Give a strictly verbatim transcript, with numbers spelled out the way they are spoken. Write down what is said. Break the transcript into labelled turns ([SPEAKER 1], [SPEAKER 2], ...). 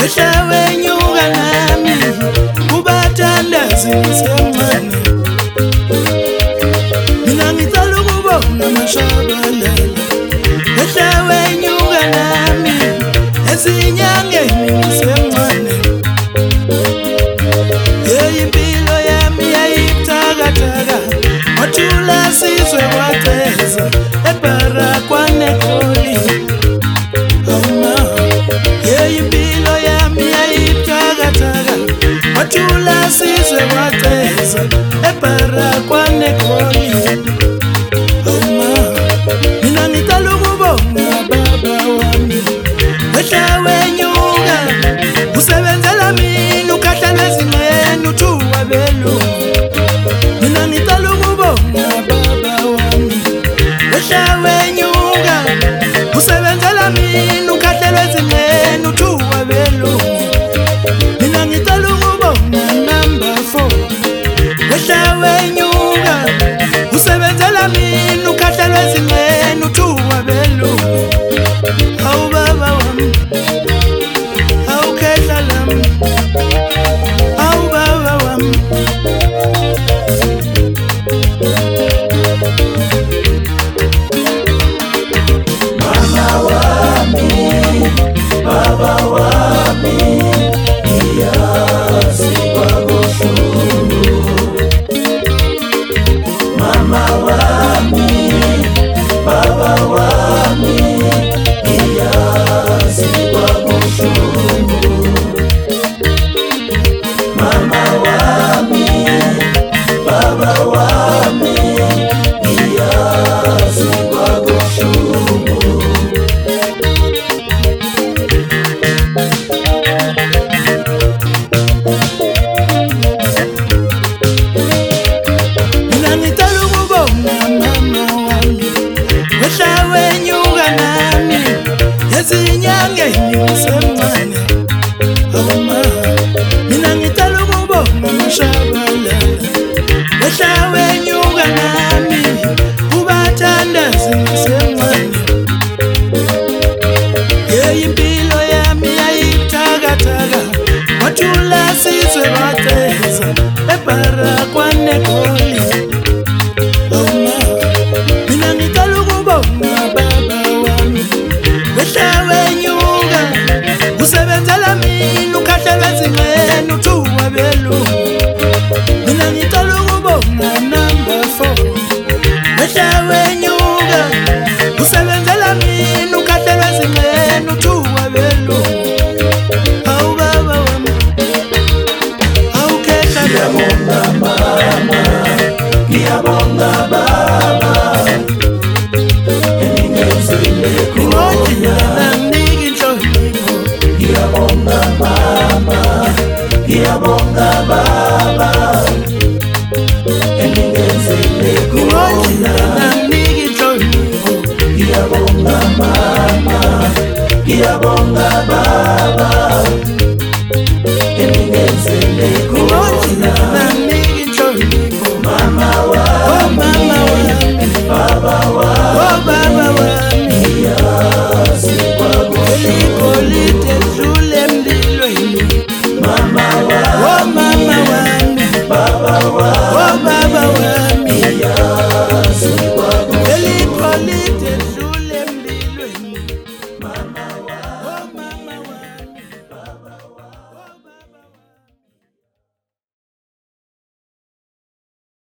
[SPEAKER 1] wehla wenyuka nami kubathandazi ngisemncane mina ngicela ukubona mashabalala wehla wenyuka nami ezinyangeni ngisemncane impilo yami yayibuthakathaka wathula sizwe waceza ebhara kwaNegoli awuma impilo yami yayibuthakathaka wathula sizwe waceza ebhara kwaNegoli awuma mina ngicela ukubonga baba wami wehla wenyuka usebenzela mina ukhahlelwe ezingeni uthuwa belungu mina ngicela ukubonga baba wami wehla wenyuka usebenzela mina ukhahlelwe ezingeni uthuwa belungu mina ngicela ukubonga number four wehla wenyuka usebenzela mina ukhahlelwe ezingeni uthuwa belungu awu baba wami awu khehla lami awu baba wami mama wami baba wami iyazi kwakushulu mama wami baba wami iyazi kwakushulu mama wami baba wami iyazi kwakushulu mina ngicela ukubonga mama wami wehla wenyuka nami ezinyangeni ngisemncane awuma mina ngicela ukubonga mashabalala wehla wenyuka nami kubathandazi ngisemncane impilo yami yayibuthakathaka wathula sizwe waceza ebhara kwaNegoli awuma mina ngicela ukubonga baba wami wehla wenyuka usebenzela mina ukhahlelwe ezingeni uthuwa belungu mina ngicela ukubonga number four wehla wenyuka usebenzela mina ukhahlelwe ezingeni uthuwa belungu awu baba wami awu khehla ngiyabonga mama ngiyabonga baba engingenzile khona ngininhlonipho ngiyabonga mama ngiyabonga baba engingenzile khona ngininhlonipho ngiyabonga mama ngiyabonga baba engingenzile